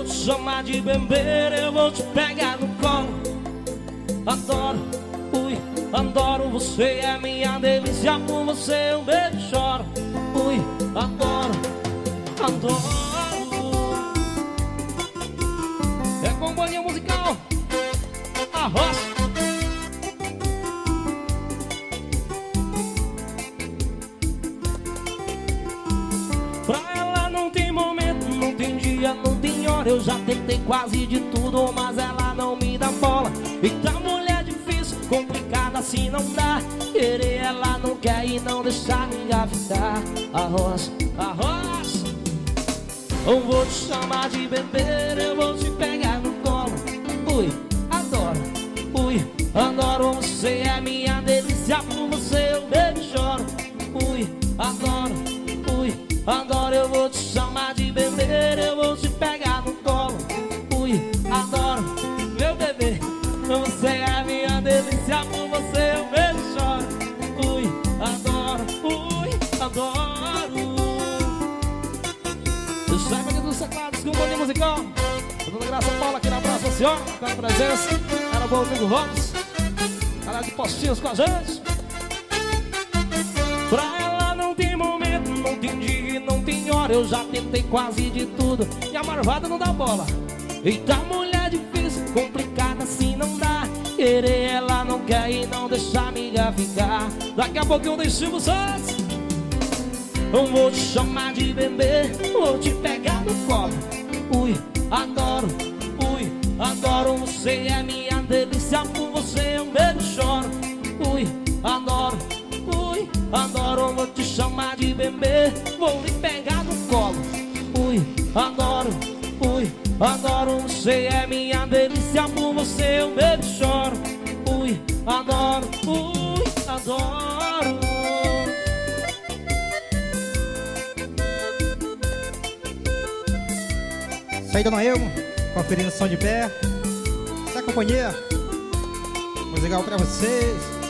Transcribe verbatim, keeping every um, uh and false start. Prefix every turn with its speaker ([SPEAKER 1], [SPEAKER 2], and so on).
[SPEAKER 1] vou te chamar de bebê, eu vou te pegar no colo. Adoro, ui, adoro, você é minha delícia, por você eu beijo e choro. Ui, adoro, adoro. É companhia musical A Roça. Pra ela não tem momento, não tem dia, não tem hora. Eu já tentei quase de tudo, mas ela não me dá bola. Eita, mulher difícil, complicada assim não dá. Querer ela não quer e não deixar me engravidar. A Roça, a Roça. Eu vou te chamar de bebê, eu vou te pegar no colo. Ui, adoro, ui, adoro, você é minha delícia, por você eu bebo e choro. Ui, adoro, ui, adoro, eu vou te chamar de bebê, eu vou te pegar no colo. Ui, adoro, meu bebê, você é minha delícia, por você eu bebo e choro. Ui, adoro, ui, adoro. Saiba aqui dos teclados com um bolinho musical. Dona Graça Paula aqui na Praça Senhora, com a presença. Era bom Rodrigo Ramos. Ela de postinhos com a gente. Pra ela não tem momento, não tem dia, não tem hora. Eu já tentei quase de tudo e a marvada não dá bola. Eita, mulher difícil, complicada assim não dá. Querer ela não quer e não deixar me engravidar. Daqui a pouquinho tem Silvio Santos. Eu vou te chamar de bebê, vou te pegar no colo. Ui, adoro, ui, adoro, você é minha delícia, por você eu bebo e choro. Ui, adoro, ui, adoro, vou te chamar de bebê, vou lhe pegar no colo. Ui, adoro, ui, adoro, você é minha delícia, por você eu bebo e choro. Ui, adoro, ui, adoro.
[SPEAKER 2] Isso aí, Dona Elmo, conferindo o som de pé. Essa companhia musical pra vocês.